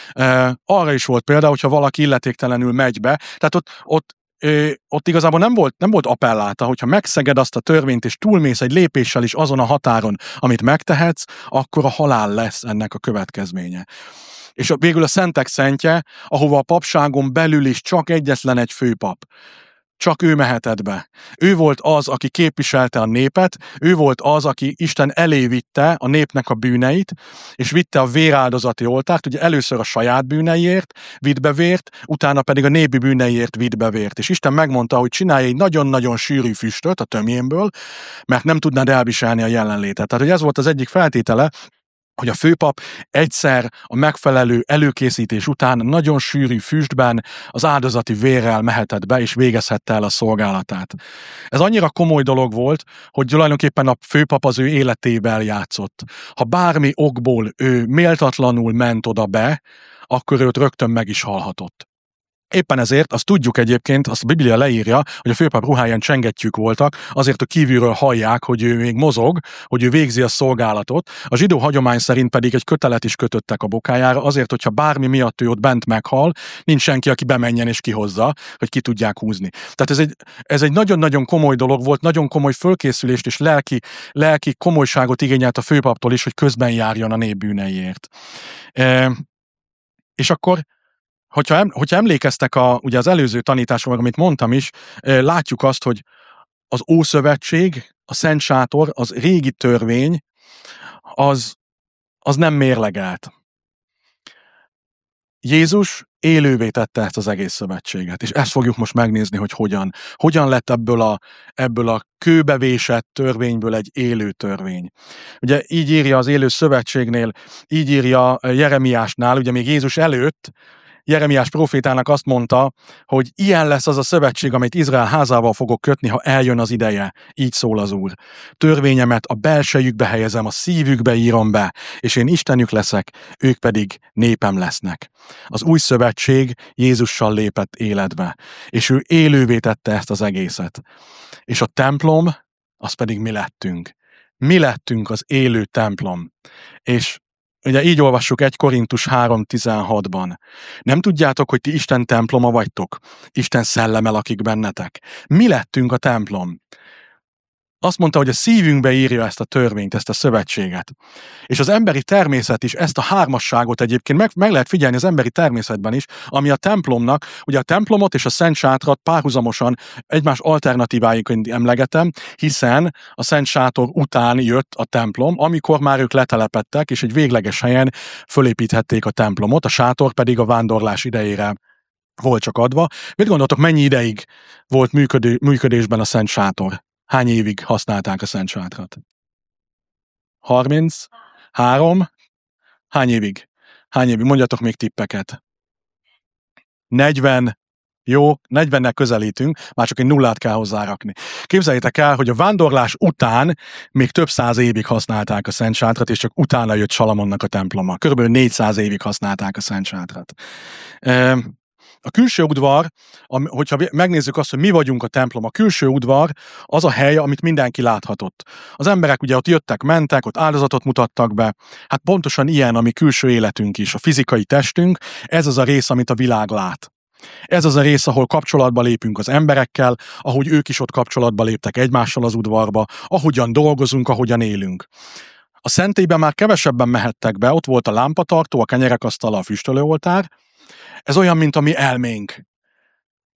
E, arra is volt példa, hogyha valaki illetéktelenül megy be, tehát ott, ott Ö, ott igazából nem volt, nem volt appelláta, hogyha megszeged azt a törvényt, és túlmész egy lépéssel is azon a határon, amit megtehetsz, akkor a halál lesz ennek a következménye. És végül a szentek szentje, ahova a papságon belül is csak egyetlen egy főpap. Csak ő mehetett be. Ő volt az, aki képviselte a népet, ő volt az, aki Isten elé vitte a népnek a bűneit, és vitte a véráldozati oltárt, ugye először a saját bűneiért vitt be vért, utána pedig a népi bűneiért vitt be vért. És Isten megmondta, hogy csinálj egy nagyon-nagyon sűrű füstöt a tömjénből, mert nem tudnád elviselni a jelenlétet. Tehát, hogy ez volt az egyik feltétele, hogy a főpap egyszer a megfelelő előkészítés után nagyon sűrű füstben az áldozati vérrel mehetett be, és végezhette el a szolgálatát. Ez annyira komoly dolog volt, hogy tulajdonképpen a főpap az ő életével játszott. Ha bármi okból ő méltatlanul ment oda be, akkor őt rögtön meg is halhatott. Éppen ezért azt tudjuk egyébként, azt a Biblia leírja, hogy a főpap ruháján csengettyűk voltak, azért, hogy kívülről hallják, hogy ő még mozog, hogy ő végzi a szolgálatot. A zsidó hagyomány szerint pedig egy kötelet is kötöttek a bokájára, azért, hogyha bármi miatt ő ott bent meghal, nincs senki, aki bemenjen és kihozza, hogy ki tudják húzni. Tehát ez egy, ez egy nagyon-nagyon komoly dolog volt, nagyon komoly fölkészülést és lelki, lelki komolyságot igényelt a főpaptól is, hogy közben járjon a nép bűneiért. E, és akkor Hogyha, hogyha emlékeztek a, ugye az előző tanításomra, amit mondtam is, látjuk azt, hogy az Ószövetség, a Szent Sátor, az régi törvény, az, az nem mérlegelt. Jézus élővé tette ezt az egész szövetséget, és ezt fogjuk most megnézni, hogy hogyan. Hogyan lett ebből a, ebből a kőbevésett törvényből egy élő törvény. Ugye így írja az élő szövetségnél, így írja Jeremiásnál, ugye még Jézus előtt, Jeremiás prófétának azt mondta, hogy ilyen lesz az a szövetség, amit Izrael házával fogok kötni, ha eljön az ideje. Így szól az Úr. Törvényemet a belsejükbe helyezem, a szívükbe írom be, és én Istenük leszek, ők pedig népem lesznek. Az új szövetség Jézussal lépett életbe, és ő élővé tette ezt az egészet. És a templom, az pedig mi lettünk. Mi lettünk az élő templom. És ugye így olvassuk egy Korintus három tizenhatban. Nem tudjátok, hogy ti Isten temploma vagytok? Isten szelleme lakik bennetek. Mi lettünk a templom? Azt mondta, hogy a szívünkbe írja ezt a törvényt, ezt a szövetséget. És az emberi természet is ezt a hármasságot egyébként meg, meg lehet figyelni az emberi természetben is, ami a templomnak, ugye a templomot és a Szent Sátrat párhuzamosan egymás alternatíváiként emlegetem, hiszen a Szent Sátor után jött a templom, amikor már ők letelepedtek, és egy végleges helyen fölépíthették a templomot, a sátor pedig a vándorlás idejére volt csak adva. Mit gondoltok, mennyi ideig volt működő, működésben a Szent Sátor? Hány évig használták a Szent Sátrat? harminc? három? Hány évig? Hány évig? Mondjatok még tippeket. negyven? Jó, negyvennel közelítünk, már csak egy nullát kell hozzárakni. Képzeljétek el, hogy a vándorlás után még több száz évig használták a Szent Sátrat, és csak utána jött Salamonnak a temploma. Körülbelül négyszáz évig használták a Szent Sátrat. A külső udvar, hogyha megnézzük azt, hogy mi vagyunk a templom, a külső udvar az a hely, amit mindenki láthatott. Az emberek ugye ott jöttek, mentek, ott áldozatot mutattak be. Hát pontosan ilyen a mi külső életünk is, a fizikai testünk, ez az a rész, amit a világ lát. Ez az a rész, ahol kapcsolatba lépünk az emberekkel, ahogy ők is ott kapcsolatba léptek egymással az udvarba, ahogyan dolgozunk, ahogyan élünk. A szentélyben már kevesebben mehettek be, ott volt a lámpatartó, a kenyerekasztala, a füstölőoltár. Ez olyan, mint a mi elménk.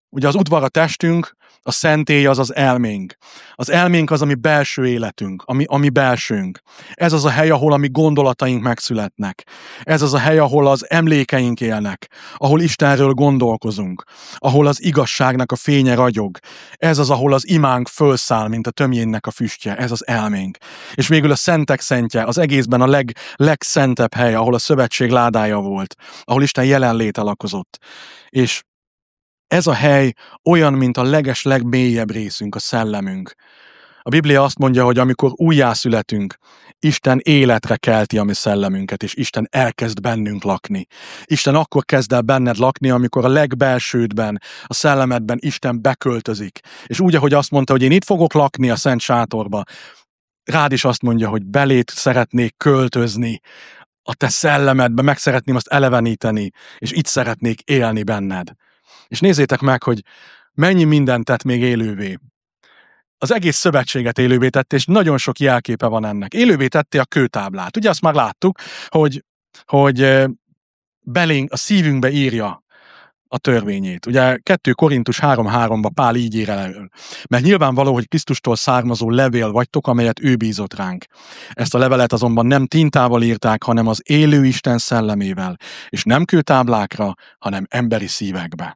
ugye az udvar a testünk, a szentély az az elménk. Az elménk az, ami belső életünk, ami, ami belsőnk. Ez az a hely, ahol a mi gondolataink megszületnek. Ez az a hely, ahol az emlékeink élnek, ahol Istenről gondolkozunk, ahol az igazságnak a fénye ragyog. Ez az, ahol az imánk fölszáll, mint a tömjénnek a füstje. Ez az elménk. És végül a szentek szentje, az egészben a leg, legszentebb hely, ahol a szövetség ládája volt, ahol Isten jelenléte lakozott. És ez a hely olyan, mint a leges legmélyebb részünk, a szellemünk. A Biblia azt mondja, hogy amikor újjászületünk, Isten életre kelti a mi szellemünket, és Isten elkezd bennünk lakni. Isten akkor kezd el benned lakni, amikor a legbelsődben, a szellemedben Isten beköltözik. És úgy, ahogy azt mondta, hogy én itt fogok lakni a Szent Sátorba, rád is azt mondja, hogy belét szeretnék költözni, a te szellemedbe, meg szeretném azt eleveníteni, és itt szeretnék élni benned. És nézzétek meg, hogy mennyi mindent tett még élővé. Az egész szövetséget élővé tette, és nagyon sok jelképe van ennek. Élővé tette a kőtáblát. Ugye azt már láttuk, hogy, hogy belénk, a szívünkbe írja a törvényét. Ugye kettő Korintus három háromba Pál így ír el. Mert nyilvánvaló, hogy Krisztustól származó levél vagytok, amelyet ő bízott ránk. Ezt a levelet azonban nem tintával írták, hanem az élő Isten szellemével, és nem kőtáblákra, hanem emberi szívekbe.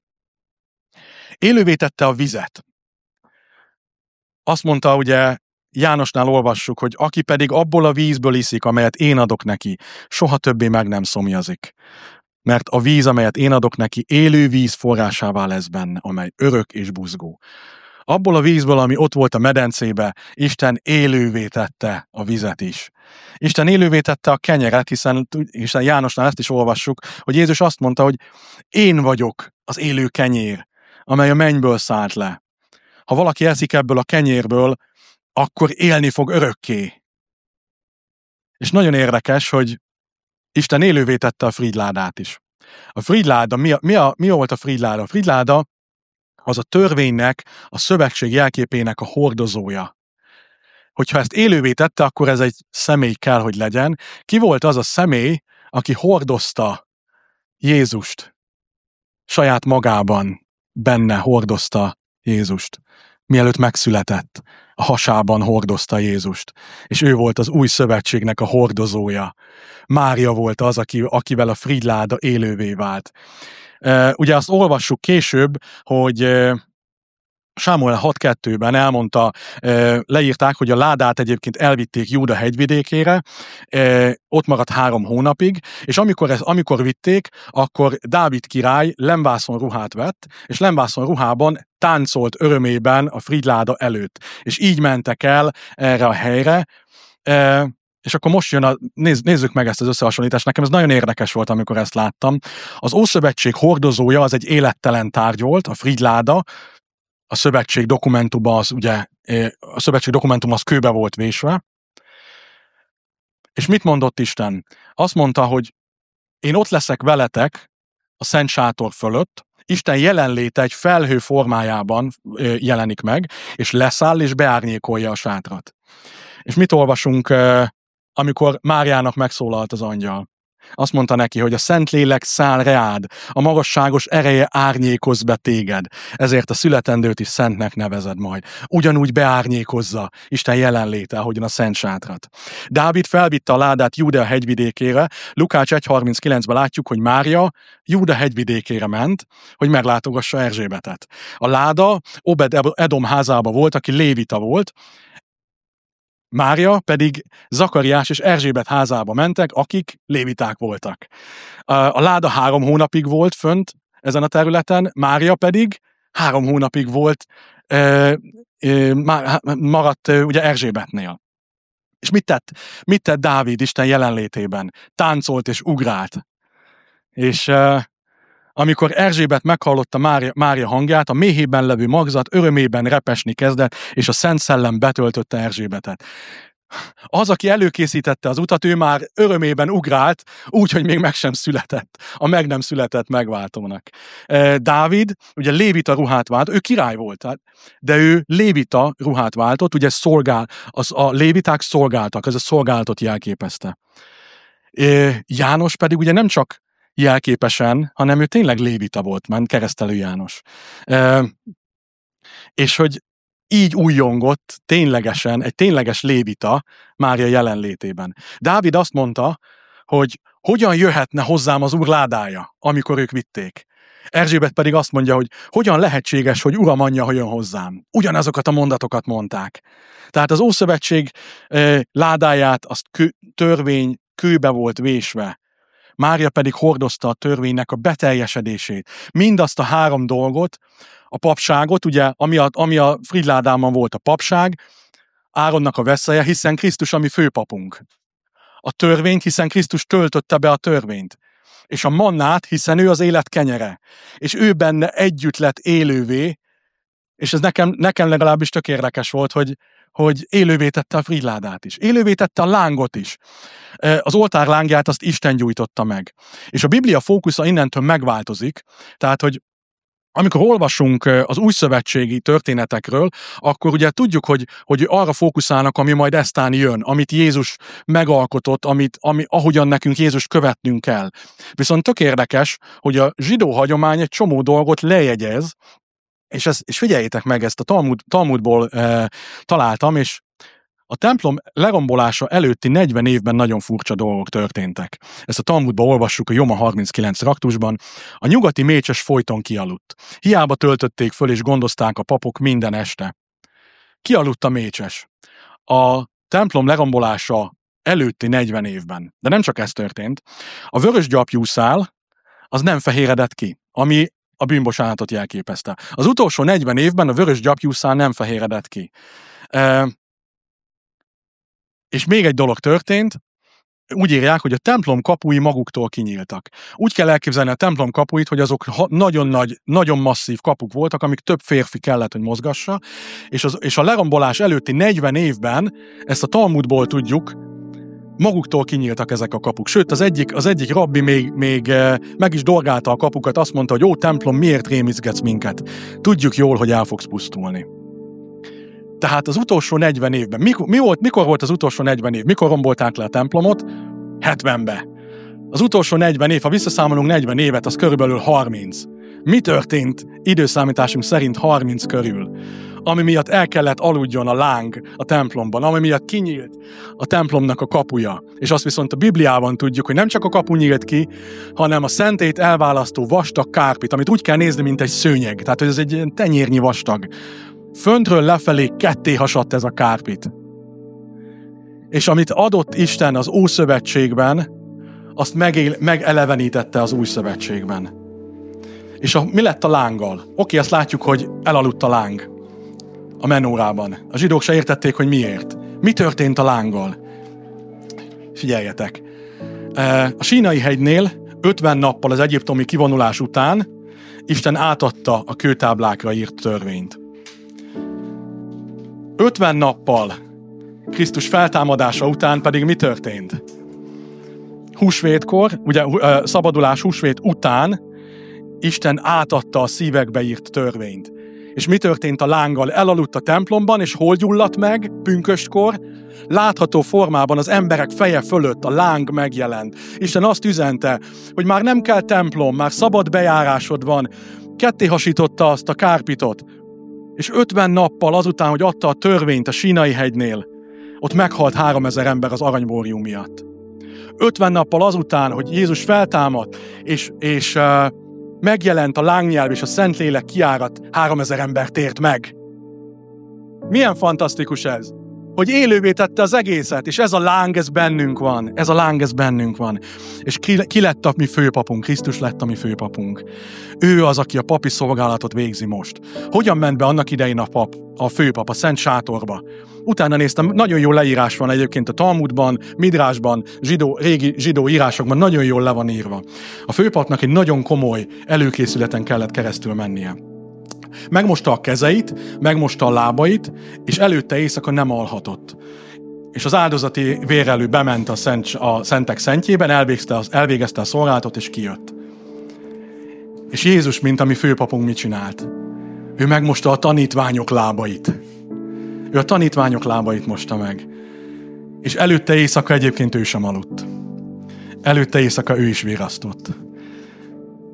Élővé tette a vizet. Azt mondta, ugye Jánosnál olvassuk, hogy aki pedig abból a vízből iszik, amelyet én adok neki, soha többé meg nem szomjazik. Mert a víz, amelyet én adok neki, élő víz forrásává lesz benne, amely örök és buzgó. Abból a vízből, ami ott volt a medencébe, Isten élővé tette a vizet is. Isten élővé tette a kenyeret, hiszen, hiszen Jánosnál ezt is olvassuk, hogy Jézus azt mondta, hogy én vagyok az élő kenyér, amely a mennyből szállt le. Ha valaki eszik ebből a kenyérből, akkor élni fog örökké. És nagyon érdekes, hogy Isten élővé tette a frigyládát is. A frigyláda, mi, a, mi, a, mi volt a frigyláda? A frigyláda az a törvénynek, a szövetség jelképének a hordozója. Hogyha ezt élővé tette, akkor ez egy személy kell, hogy legyen. Ki volt az a személy, aki hordozta Jézust? Saját magában, benne hordozta Jézust. Mielőtt megszületett, a hasában hordozta Jézust. És ő volt az új szövetségnek a hordozója. Mária volt az, aki, akivel a frigyláda élővé vált. Uh, ugye azt olvassuk később, hogy uh, Sámuel hat kettőben elmondta, uh, leírták, hogy a ládát egyébként elvitték Júda hegyvidékére, uh, ott maradt három hónapig, és amikor, ez, amikor vitték, akkor Dávid király lemvászon ruhát vett, és lemvászon ruhában táncolt örömében a frigyláda előtt. És így mentek el erre a helyre, uh, és akkor most jön a, nézz, nézzük meg ezt az összehasonlítást. Nekem ez nagyon érdekes volt, amikor ezt láttam. Az Ószövetség hordozója az egy élettelen tárgy volt, a frigyláda. A szövetség dokumentuma az ugye, a szövetség dokumentum az kőbe volt vésve. És mit mondott Isten? Azt mondta, hogy én ott leszek veletek a Szent Sátor fölött, Isten jelenléte egy felhő formájában jelenik meg, és leszáll és beárnyékolja a sátrat. És mit olvasunk, amikor Máriának megszólalt az angyal? Azt mondta neki, hogy a Szentlélek száll reád, a magasságos ereje árnyékoz be téged, ezért a születendőt is szentnek nevezed majd. Ugyanúgy beárnyékozza Isten jelenléte, ahogyan a szent sátrat. Dávid felvitte a ládát Júdea hegyvidékére, Lukács egy harminckilencben látjuk, hogy Mária Júdea hegyvidékére ment, hogy meglátogassa Erzsébetet. A láda Obed Edom házába volt, aki lévita volt, Mária pedig Zakariás és Erzsébet házába mentek, akik léviták voltak. A láda három hónapig volt fönt ezen a területen, Mária pedig három hónapig volt, maradt ugye Erzsébetnél. És mit tett? Mit tett Dávid Isten jelenlétében? Táncolt és ugrált. És amikor Erzsébet meghallotta Mária, Mária hangját, a méhében levő magzat örömében repesni kezdett, és a Szent Szellem betöltötte Erzsébetet. Az, aki előkészítette az utat, ő már örömében ugrált, úgy, hogy még meg sem született, a meg nem született megváltónak. Dávid ugye lévita ruhát vált, ő király volt, de ő lévita ruhát váltott, ugye szolgál, az, a léviták szolgáltak, ez a szolgálatot jelképezte. János pedig ugye nem csak jelképesen, hanem ő tényleg lévita volt, ment Keresztelő János. E, és hogy így újjongott ténylegesen, egy tényleges lévita Mária jelenlétében. Dávid azt mondta, hogy hogyan jöhetne hozzám az Úr ládája, amikor ők vitték. Erzsébet pedig azt mondja, hogy hogyan lehetséges, hogy Uram anyja, hogy jön hozzám. Ugyanazokat a mondatokat mondták. Tehát az Ószövetség eh, ládáját, azt kő, törvény kőbe volt vésve. Mária pedig hordozta a törvénynek a beteljesedését. Mindazt a három dolgot, a papságot, ugye, ami a, ami a Fridládában volt a papság, Áronnak a veszeje, hiszen Krisztus a mi főpapunk. A törvényt, hiszen Krisztus töltötte be a törvényt. És a mannát, hiszen ő az élet kenyere. És ő benne együtt lett élővé, és ez nekem, nekem legalábbis tök érdekes volt, hogy, hogy élővé tette a Fridládát is. Élővé tette a lángot is. Az oltár lángját azt Isten gyújtotta meg. És a Biblia fókusza innentől megváltozik, tehát, hogy amikor olvasunk az újszövetségi történetekről, akkor ugye tudjuk, hogy, hogy arra fókuszálnak, ami majd eztán jön, amit Jézus megalkotott, amit, ami, ahogyan nekünk Jézus követnünk kell. Viszont tök érdekes, hogy a zsidó hagyomány egy csomó dolgot lejegyez, és, ez, és figyeljétek meg, ezt a Talmud, Talmudból e, találtam, és a templom lerombolása előtti negyven évben nagyon furcsa dolgok történtek. Ezt a Talmudban olvassuk a Joma harminckilenc traktusban. A nyugati mécses folyton kialudt. Hiába töltötték föl és gondozták a papok minden este. Kialudt a mécses. A templom lerombolása előtti negyven évben. De nem csak ez történt. A vörös gyapjú szál az nem fehéredett ki, ami a bűnbocsánatot jelképezte. Az utolsó negyven évben a vörös gyapjú szál nem fehéredett ki. E- És még egy dolog történt, úgy írják, hogy a templom kapui maguktól kinyíltak. Úgy kell elképzelni a templom kapuit, hogy azok nagyon nagy, nagyon masszív kapuk voltak, amik több férfi kellett, hogy mozgassa, és, az, és a lerombolás előtti negyven évben, ezt a Talmudból tudjuk, maguktól kinyíltak ezek a kapuk. Sőt, az egyik, az egyik rabbi még, még meg is dorgálta a kapukat, azt mondta, hogy ó, templom, miért rémizgetsz minket? Tudjuk jól, hogy el fogsz pusztulni. Tehát az utolsó negyven évben, mikor, mi volt, mikor volt az utolsó negyven év? Mikor rombolták le a templomot? hetvenbe. Az utolsó negyven év, ha visszaszámolunk negyven évet, az körülbelül harminc. Mi történt időszámításunk szerint harminc körül? Ami miatt el kellett aludjon a láng a templomban, ami miatt kinyílt a templomnak a kapuja. És azt viszont a Bibliában tudjuk, hogy nem csak a kapu nyílt ki, hanem a szentét elválasztó vastag kárpit, amit úgy kell nézni, mint egy szőnyeg. Tehát, hogy ez egy tenyérnyi vastag. Föntről lefelé ketté hasadt ez a kárpit. És amit adott Isten az Ószövetségben, azt megél, megelevenítette az Újszövetségben. És a, mi lett a lánggal? Oké, azt látjuk, hogy elaludt a láng a menórában. A zsidók se értették, hogy miért. Mi történt a lánggal? Figyeljetek! A Sínai hegynél ötven nappal az egyiptomi kivonulás után Isten átadta a kőtáblákra írt törvényt. ötven nappal Krisztus feltámadása után pedig mi történt? Húsvétkor, ugye szabadulás húsvét után Isten átadta a szívekbe írt törvényt. És mi történt a lánggal? Elaludt a templomban, és hol gyulladt meg pünköstkor? Látható formában az emberek feje fölött a láng megjelent. Isten azt üzente, hogy már nem kell templom, már szabad bejárásod van. Ketté hasította azt a kárpitot. És ötven nappal azután, hogy adta a törvényt a Sínai hegynél, ott meghalt háromezer ember az aranyborjú miatt. ötven nappal azután, hogy Jézus feltámadt, és, és uh, megjelent a lángnyelv, és a Szentlélek kiárat, háromezer ember tért meg. Milyen fantasztikus ez? Hogy élővé tette az egészet, és ez a láng, ez bennünk van. Ez a láng, ez bennünk van. És ki, ki lett a mi főpapunk? Krisztus lett a mi főpapunk. Ő az, aki a papi szolgálatot végzi most. Hogyan ment be annak idején a pap, a főpap, a Szent Sátorba? Utána néztem, nagyon jó leírás van egyébként a Talmudban, Midrásban, zsidó, régi zsidó írásokban, nagyon jól le van írva. A főpapnak egy nagyon komoly előkészületen kellett keresztül mennie. Megmosta a kezeit, megmosta a lábait, és előtte éjszaka nem alhatott. És az áldozati vérelő bement a, szent, a szentek szentjében, elvégezte, elvégezte a szolgálatot, és kijött. És Jézus, mint a mi főpapunk, mit csinált? Ő megmosta a tanítványok lábait. Ő a tanítványok lábait mosta meg. És előtte éjszaka egyébként ő sem aludt. Előtte éjszaka ő is virasztott.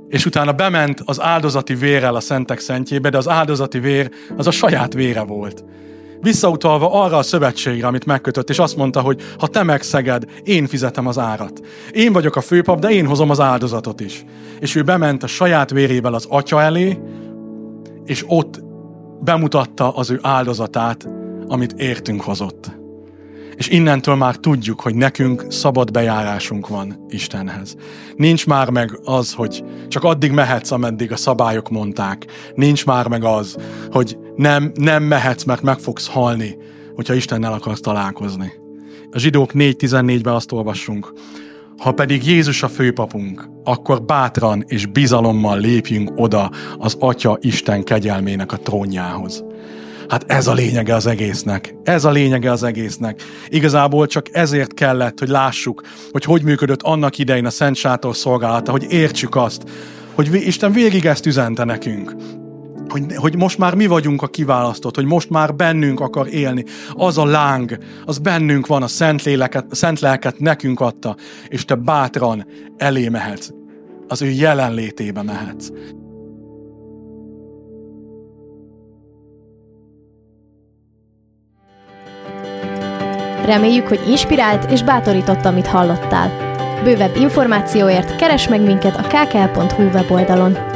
és utána bement az áldozati vérrel a szentek szentjébe, de az áldozati vér az a saját vére volt. Visszautalva arra a szövetségre, amit megkötött, és azt mondta, hogy ha te megszeged, én fizetem az árat. Én vagyok a főpap, de én hozom az áldozatot is. És ő bement a saját vérével az atya elé, és ott bemutatta az ő áldozatát, amit értünk hozott. És innentől már tudjuk, hogy nekünk szabad bejárásunk van Istenhez. Nincs már meg az, hogy csak addig mehetsz, ameddig a szabályok mondták. Nincs már meg az, hogy nem, nem mehetsz, mert meg fogsz halni, hogyha Istennel akarsz találkozni. A Zsidók négy tizennégyben azt olvassunk: ha pedig Jézus a főpapunk, akkor bátran és bizalommal lépjünk oda az Atya Isten kegyelmének a trónjához. Hát ez a lényege az egésznek. Ez a lényege az egésznek. Igazából csak ezért kellett, hogy lássuk, hogy hogy működött annak idején a Szent Sátor szolgálata, hogy értsük azt, hogy Isten végig ezt üzente nekünk. Hogy, hogy most már mi vagyunk a kiválasztott, hogy most már bennünk akar élni. Az a láng, az bennünk van, a szent, léleket, a szent lelket nekünk adta, és te bátran elé mehetsz. Az ő jelenlétébe mehetsz. Reméljük, hogy inspirált és bátorított, amit hallottál. Bővebb információért keresd meg minket a k k l pont h u weboldalon.